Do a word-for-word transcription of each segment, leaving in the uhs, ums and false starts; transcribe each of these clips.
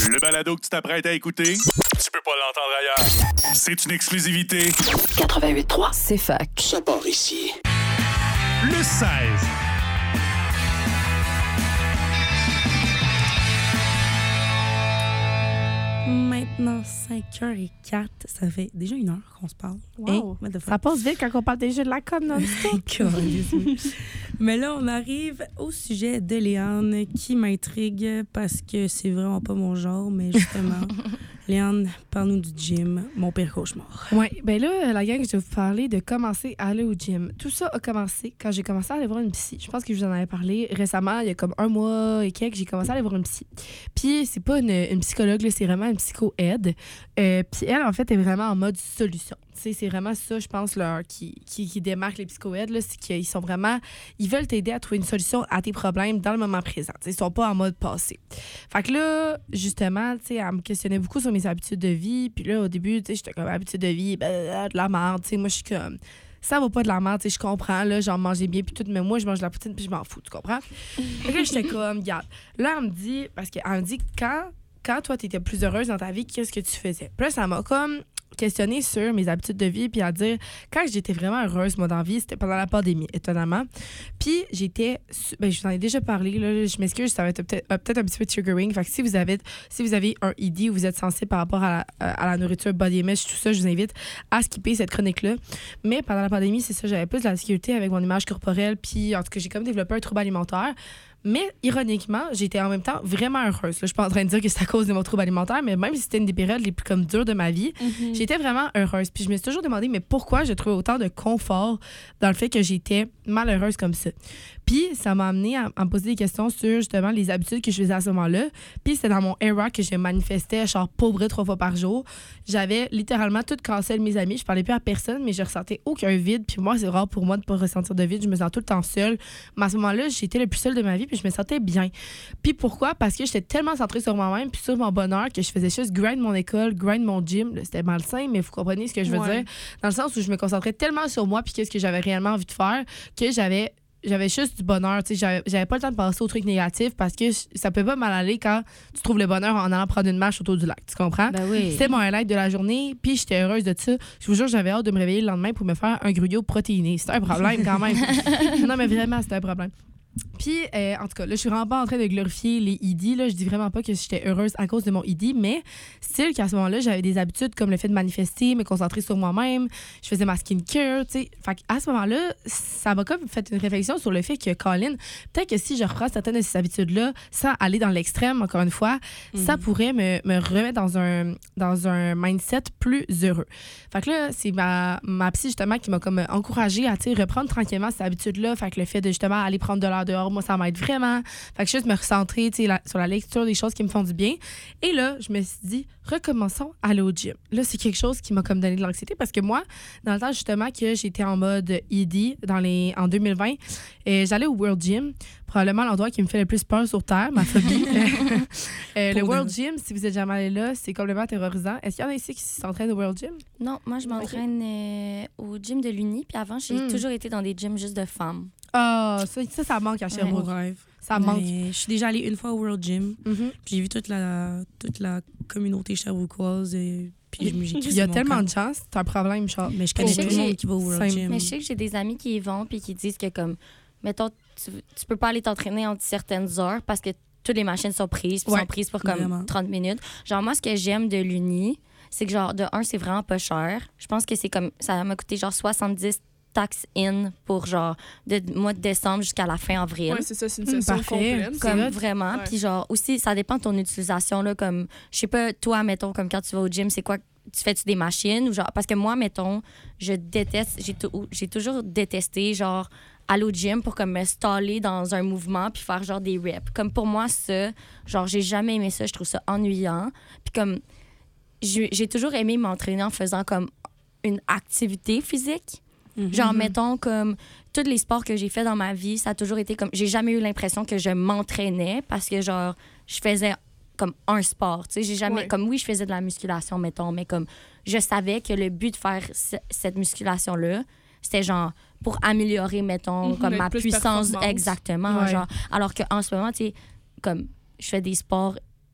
Le balado que tu t'apprêtes à écouter, tu peux pas l'entendre ailleurs. C'est une exclusivité. quatre-vingt-huit trois, C'est fac. ça part ici. Le seize. Maintenant, cinq heures quatre, ça fait déjà une heure qu'on se parle. Wow. Hey, what the fuck? Ça passe vite quand on parle des jeux de la com non-stop. Mais là, on arrive au sujet de Léane qui m'intrigue parce que c'est vraiment pas mon genre, mais justement, Léane, parle-nous du gym, mon pire cauchemar. Oui, ben là, la gang, je vais vous parler de commencer à aller au gym. Tout ça a commencé quand j'ai commencé à aller voir une psy. Je pense que je vous en avais parlé récemment, il y a comme un mois et quelques, j'ai commencé à aller voir une psy. Puis c'est pas une, une psychologue, là, c'est vraiment une psycho-aide. Euh, puis elle, en fait, est vraiment en mode solution. T'sais, c'est vraiment ça, je pense, là, qui, qui, qui démarque les psycho-aides, là, c'est qu'ils sont vraiment... Ils veulent t'aider à trouver une solution à tes problèmes dans le moment présent. T'sais, ils sont pas en mode passé. Fait que là, justement, tu sais, elle me questionnait beaucoup sur mes habitudes de vie. Puis là, au début, tu sais, j'étais comme habitude de vie, ben, de la merde. Tu sais, moi, je suis comme... Ça va pas de la merde, tu sais, je comprends, là, genre manger bien, puis tout, mais moi, je mange de la poutine, puis je m'en fous, tu comprends? Fait que là, j'étais comme, regarde. Là, elle me dit, parce qu'elle me dit, quand, quand toi, t'étais plus heureuse dans ta vie, qu'est-ce que tu faisais? Puis là, ça m'a comme questionner sur mes habitudes de vie, puis à dire, quand j'étais vraiment heureuse, moi, dans la vie, c'était pendant la pandémie, étonnamment. Puis j'étais, ben, je vous en ai déjà parlé, là, je m'excuse, ça va être peut-être, peut-être un petit peu triggering. Fait que si vous avez, si vous avez un I D ou vous êtes sensible par rapport à la, à la nourriture, body image, tout ça, je vous invite à skipper cette chronique-là. Mais pendant la pandémie, c'est ça, j'avais plus de la difficulté avec mon image corporelle, puis en tout cas, j'ai comme développé un trouble alimentaire. Mais ironiquement, j'étais en même temps vraiment heureuse. Là, je suis pas en train de dire que c'est à cause de mon trouble alimentaire, mais même si c'était une des périodes les plus comme dures de ma vie, mm-hmm. j'étais vraiment heureuse. Puis je me suis toujours demandé, mais pourquoi je trouvais autant de confort dans le fait que j'étais malheureuse comme ça. Puis ça m'a amené à, à me poser des questions sur justement les habitudes que je faisais à ce moment-là. Puis c'était dans mon era que je manifestais genre pauvre trois fois par jour. J'avais littéralement tout cancel mes amis. Je parlais plus à personne, mais je ressentais aucun vide. Puis moi, c'est rare pour moi de pas ressentir de vide. Je me sens tout le temps seule. Mais à ce moment-là, j'étais le plus seule de ma vie. Puis je me sentais bien. Puis pourquoi? Parce que j'étais tellement centrée sur moi-même puis sur mon bonheur que je faisais juste grind mon école, grind mon gym. Là, c'était malsain, mais vous comprenez ce que je veux ouais. dire. Dans le sens où je me concentrais tellement sur moi puis qu'est-ce que j'avais réellement envie de faire que j'avais j'avais juste du bonheur. Tu sais, j'avais, j'avais pas le temps de passer aux trucs négatifs parce que ça peut pas mal aller quand tu trouves le bonheur en allant prendre une marche autour du lac. Tu comprends? Ben oui. C'était mon highlight de la journée, puis j'étais heureuse de ça. Je vous jure, j'avais hâte de me réveiller le lendemain pour me faire un gruyot protéiné. C'était un problème quand même. Non, mais vraiment, c'était un problème. Puis, euh, en tout cas, là, je suis vraiment pas en train de glorifier les I D. Là. Je dis vraiment pas que j'étais heureuse à cause de mon I D, mais style qu'à ce moment-là, j'avais des habitudes comme le fait de manifester, me concentrer sur moi-même. Je faisais ma skincare, tu sais. Fait qu'à ce moment-là, ça m'a comme fait une réflexion sur le fait que, Colin, peut-être que si je reprends certaines de ces habitudes-là, sans aller dans l'extrême, encore une fois, mm-hmm. ça pourrait me, me remettre dans un, dans un mindset plus heureux. Fait que là, c'est ma, ma psy, justement, qui m'a comme encouragée à, tu sais, reprendre tranquillement ces habitudes-là. Fait que le fait de, justement, aller prendre de l'air dehors, moi, ça m'aide vraiment. Fait que juste me recentrer la, sur la lecture des choses qui me font du bien. Et là, je me suis dit, recommençons à aller au gym. Là, c'est quelque chose qui m'a comme donné de l'anxiété parce que moi, dans le temps, justement, que j'étais en mode I D dans les, en deux mille vingt, et j'allais au World Gym, probablement l'endroit qui me fait le plus peur sur Terre, ma phobie. euh, le World Gym, si vous êtes jamais allé là, c'est complètement terrorisant. Est-ce qu'il y en a ici qui s'entraînent au World Gym? Non, moi, je m'entraîne euh, au gym de l'Uni. Puis avant, j'ai mm. toujours été dans des gyms juste de femmes. Ah, oh, ça, ça, ça manque à Sherbrooke. Ouais. Ça manque. Je suis déjà allée une fois au World Gym. Mm-hmm. J'ai vu toute la, toute la communauté sherbrookoise. Et puis j'ai, j'ai Il y a tellement camp. de chance. C'est un problème, genre. Mais je connais tout le monde qui va au World Gym. Mais je sais que j'ai des amis qui y vont puis qui disent que, comme, mettons, tu, tu peux pas aller t'entraîner entre certaines heures parce que toutes les machines sont prises, puis ouais, sont prises pour comme vraiment. trente minutes. Genre, moi, ce que j'aime de l'Uni, c'est que, genre, de un, c'est vraiment pas cher. Je pense que c'est comme, ça m'a coûté, genre, soixante-dix tax in pour genre de mois de décembre jusqu'à la fin avril. Ouais, c'est ça, c'est une session mmh, complète. Comme c'est vraiment. Puis genre aussi, ça dépend de ton utilisation là. Comme je sais pas, toi, mettons, comme quand tu vas au gym, c'est quoi? Tu fais-tu des machines ou genre parce que moi, mettons, je déteste, j'ai, t- j'ai toujours détesté genre aller au gym pour comme me staller dans un mouvement puis faire genre des reps. Comme pour moi ça, genre j'ai jamais aimé ça, je trouve ça ennuyant. Puis comme j'ai, j'ai toujours aimé m'entraîner en faisant comme une activité physique. Mm-hmm. Genre, mettons, comme tous les sports que j'ai fait dans ma vie, ça a toujours été comme... J'ai jamais eu l'impression que je m'entraînais parce que, genre, je faisais comme un sport, tu sais. J'ai jamais... Ouais. Comme, oui, je faisais de la musculation, mettons, mais comme je savais que le but de faire c- cette musculation-là, c'était, genre, pour améliorer, mettons, mm-hmm. comme ma puissance. Exactement, ouais. Genre. Alors qu'en ce moment, tu sais, comme, je fais des sports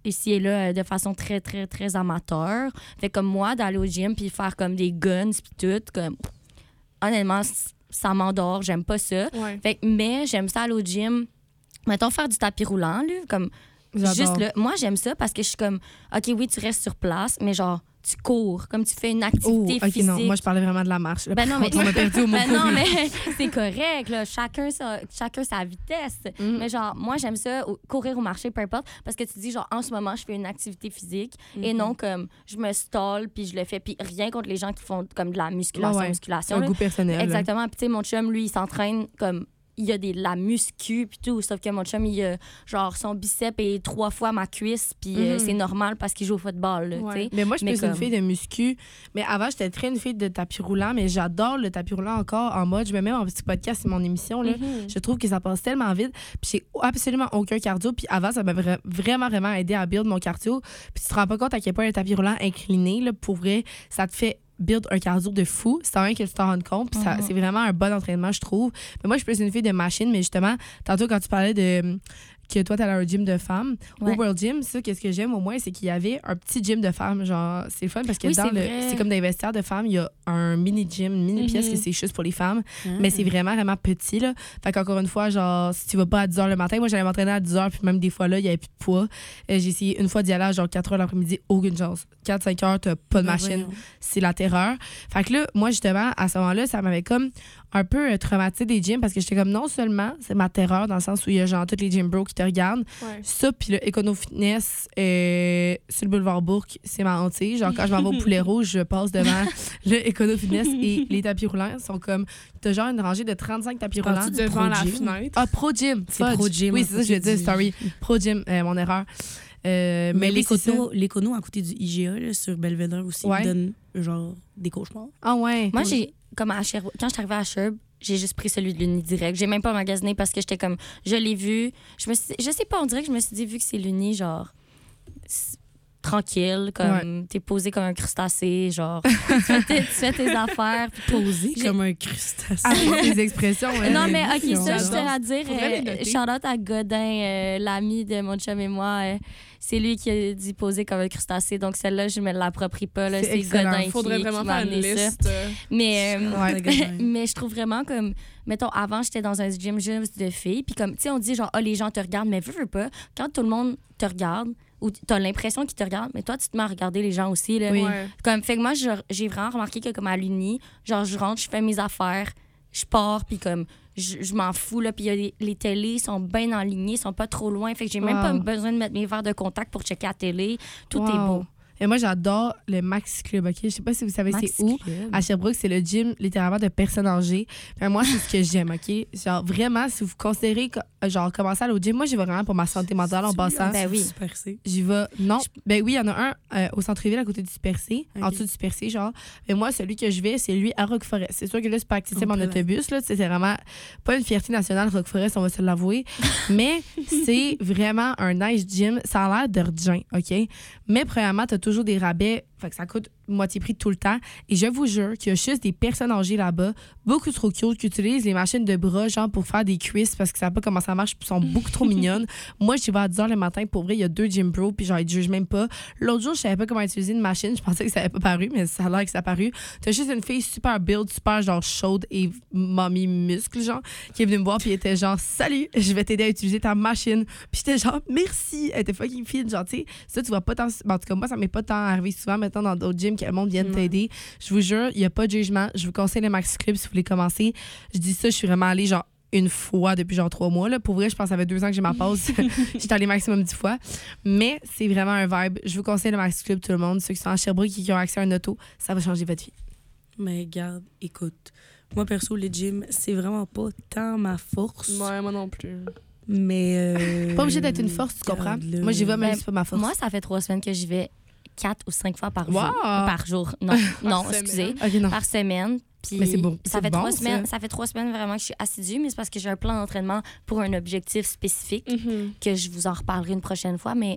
ici et là euh, de façon très, très, très amateur. Fait comme moi, d'aller au gym puis faire comme des guns puis tout, comme honnêtement, ça m'endort, j'aime pas ça. Ouais. Fait que, mais j'aime ça aller au gym. Mettons, faire du tapis roulant, là, comme J'adore. juste là. Moi, j'aime ça parce que je suis comme, OK, oui, tu restes sur place, mais genre, tu cours, comme tu fais une activité Oh, OK, physique. non, moi, je parlais vraiment de la marche. Là. Ben non, mais, On m'a perdu au mot ben non, courir. mais c'est correct, là. Chacun, sa, chacun sa vitesse. Mm. Mais genre, moi, j'aime ça, ou- courir ou marcher, peu importe, parce que tu dis, genre, en ce moment, je fais une activité physique et non comme je me stall puis je le fais. Puis rien contre les gens qui font comme de la musculation, Ouais, ouais. C'est musculation. un là. goût personnel. là. Exactement. Puis tu sais, mon chum, lui, il s'entraîne comme... Il y a des, la muscu puis tout, sauf que mon chum, il a genre son bicep est trois fois ma cuisse puis euh, Mhm. c'est normal parce qu'il joue au football, là, tu Ouais. sais. Mais moi, je suis Mais plus une comme- fille de muscu. Mais avant, j'étais très une fille de tapis roulant, mais j'adore le tapis roulant encore en mode. Je me mets mon petit podcast, c'est mon émission. Là. Mhm. Je trouve que ça passe tellement vite. Puis j'ai absolument aucun cardio. Puis avant, ça m'a vra- vraiment, vraiment aidé à build mon cardio. Puis tu te rends pas compte à quel point un tapis roulant incliné, là, pour vrai, ça te fait build un cardio de fou. C'est rien que tu t'en rends compte. Puis ça- Mhm. c'est vraiment un bon entraînement, je trouve. Mais moi, je suis plus une fille de machine. Mais justement, tantôt, quand tu parlais de que toi, t'allais à un gym de femmes, Ouais. au World Gym, ça, qu'est-ce que j'aime au moins, c'est qu'il y avait un petit gym de femmes. Genre, c'est le fun parce que Oui, dans c'est le. vrai. C'est comme dans les vestiaires de femmes, il y a un mini gym, une mini Mhm. pièce que c'est juste pour les femmes. Ah. Mais c'est vraiment, vraiment petit, là. Fait qu'encore une fois, genre, si tu vas pas à dix heures le matin, moi, j'allais m'entraîner à dix heures, puis même des fois, là, il y avait plus de poids. Euh, j'ai essayé une fois d'y aller à genre quatre heures l'après-midi, aucune chance. quatre cinq heures, t'as pas de Ben machine. voyons. C'est la terreur. Fait que là, moi, justement, à ce moment-là, ça m'avait comme un peu euh, traumatisé des gyms parce que j'étais comme, non seulement c'est ma terreur dans le sens où il y a genre tous les gym bros qui te regardent, Ouais. ça, puis le Econo Fitness euh, sur le boulevard Bourque, c'est ma hantise. Genre, quand je m'en vais au Poulet Rouge, je passe devant le Econo Fitness et les tapis roulants sont comme. T'as genre une rangée de trente-cinq tapis roulants. Parles-tu du Devant Pro la Gym? fenêtre. Ah, Pro Gym. C'est Fudge. Pro Gym. Oui, à c'est ça, je côté vais dire, du- sorry. Pro Gym, euh, mon erreur. Euh, Mais, mais les oui, c'est ça. conos, les conos à côté du I G A, là, sur Belvedere aussi, Ouais. donnent genre des cauchemars. Ah, ouais. Moi, j'ai, comme à Sherbrooke, quand je suis arrivée à Sherbrooke, j'ai juste pris celui de l'Uni direct. J'ai même pas magasiné parce que j'étais comme, je l'ai vu. Je me suis, je sais pas, on dirait que je me suis dit, vu que c'est l'Uni, genre, c'est tranquille, comme, t'es posé comme un crustacé, genre, tu, fais tes, tu fais tes affaires. puis Posé J'ai- comme un crustacé. Ah, des expressions, ouais. Non, mais OK, J'adore. ça, je tiens à dire, Faudrait les euh, noter. shout-out à Godin, euh, l'ami de mon chum et moi. euh, c'est lui qui a dit poser comme un crustacé. Donc, celle-là, je me l'approprie pas. Là, C'est c'est excellent. Godin qui, Faudrait vraiment qui m'a faire une amené ça. liste. euh, Mais, euh, Ouais. mais je trouve vraiment comme, mettons, avant, j'étais dans un gym juste de filles. Puis comme, tu sais, on dit genre, ah, les gens te regardent, mais veux, veux pas. Quand tout le monde te regarde, ou t'as l'impression qu'ils te regardent, mais toi, tu te mets à regarder les gens aussi. Là. Oui. ouais. Comme, fait que moi, je- j'ai vraiment remarqué que comme à l'Uni, genre, je rentre, je fais mes affaires, je pars, puis comme, je, je m'en fous, là. Puis il y a les, les télés sont bien enlignées, sont pas trop loin. Fait que j'ai même Wow. pas besoin de mettre mes verres de contact pour checker la télé. Tout est Wow. beau. Et moi, j'adore le Max Club, OK? Je sais pas si vous savez Max c'est où. Club. À Sherbrooke, c'est le gym littéralement de personnes âgées. Mais moi, c'est ce que j'aime, OK? Genre, vraiment, si vous considérez, que- genre, commencer à aller au gym, moi, j'y vais vraiment pour ma santé mentale en passant. Ben oui. Super C. J'y vais. Non. Ben oui, il y en a un euh, au centre-ville à côté du Super C, en Ok. dessous du Super C, genre. Mais moi, celui que je vais, c'est lui à Roqueforest. C'est sûr que là, c'est pas accessible Oh, en là. autobus, là. C'est vraiment pas une fierté nationale, Roqueforest, on va se l'avouer. Mais c'est vraiment un nice gym. Ça a l'air d'urgent, OK? Mais premièrement, t'as toujours des rabais. Fait que ça coûte moitié prix tout le temps. Et je vous jure qu'il y a juste des personnes âgées là-bas, beaucoup trop cute, qui utilisent les machines de bras, genre pour faire des cuisses parce qu'ils savent pas comment ça marche, puis sont beaucoup trop mignonnes. Moi, j'y vais à dix heures le matin. Pour vrai, il y a deux gym bros, puis genre, ils te jugent même pas. L'autre jour, je savais pas comment utiliser une machine. Je pensais que ça avait pas paru, mais ça a l'air que ça a paru. T'as juste une fille super build, super genre chaude et mommy muscle, genre, qui est venue me voir, puis elle était genre, salut, je vais t'aider à utiliser ta machine. Puis j'étais genre, merci. Elle était fucking fine, genre, tu sais. Ça, tu vois pas tant. Ben, en tout cas, moi, ça m'est pas tant arrivé souvent maintenant dans d'autres gyms que le monde vienne t'aider. Je vous jure, il y a pas de jugement. Je vous conseille le Max Club si vous voulez commencer. Je dis ça, je suis vraiment allée genre une fois depuis genre trois mois. Là. Pour vrai, je pense que ça fait deux ans que j'ai ma pause. J'étais allée maximum dix fois. Mais c'est vraiment un vibe. Je vous conseille le Max Club, tout le monde. Ceux qui sont à Sherbrooke et qui ont accès à un auto, ça va changer votre vie. Mais garde, écoute. Moi, perso, le gym, c'est vraiment pas tant ma force. Ouais, moi non plus. Mais. euh, Pas obligé d'être une force, tu comprends? regarde, là. Moi, j'y vais même Ben, si c'est pas ma force. Moi, ça fait trois semaines que j'y vais quatre ou cinq fois par Wow! jour. Par jour. Non, non, semaine. excusez. OK, non. Par semaine. Puis Mais c'est bon. Ça C'est fait bon, trois ça. semaines. Ça fait trois semaines vraiment que je suis assidue, mais c'est parce que j'ai un plan d'entraînement pour un objectif spécifique Mhm. que je vous en reparlerai une prochaine fois. Mais je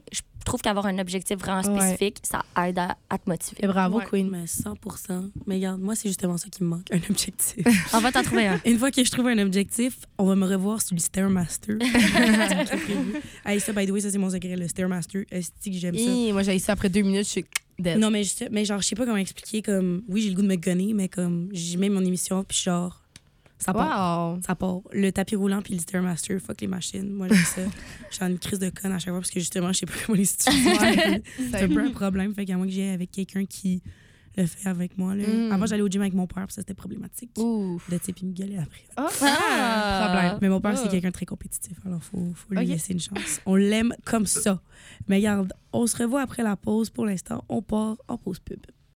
trouve qu'avoir un objectif vraiment spécifique, ouais. ça aide à, à te motiver. Et bravo, ouais, Queen. Mais cent pour cent. Mais regarde, moi, c'est justement ça qui me manque, un objectif. On va t'en trouver un. Une fois que je trouve un objectif, on va me revoir sur le Stairmaster. Hey, ça, by the way, ça, c'est mon secret, le Stairmaster. Est-ce que j'aime ça? Et moi, j'ai ça après deux minutes, je suis dead. Non, mais, juste, mais genre, je sais pas comment expliquer. Comme, oui, j'ai le goût de me gonner, mais comme, j'ai mis mon émission, puis genre, ça part. Wow. Ça part. Le tapis roulant, puis le Stairmaster, fuck les machines. Moi, j'aime ça. Je suis en une crise de conne à chaque fois, parce que justement, je sais pas comment les situations. C'est un peu un problème. Fait qu'à moins que j'aille avec quelqu'un qui le fait avec moi. Là. Mm. Avant, j'allais au gym avec mon père, puis ça, c'était problématique. Ouf. De type, il me gueulait après. Oh. Ah. Problème. Mais mon père, oh. c'est quelqu'un de très compétitif, alors il faut, faut lui okay. laisser une chance. On l'aime comme ça. Mais regarde, on se revoit après la pause. Pour l'instant, on part en pause pub.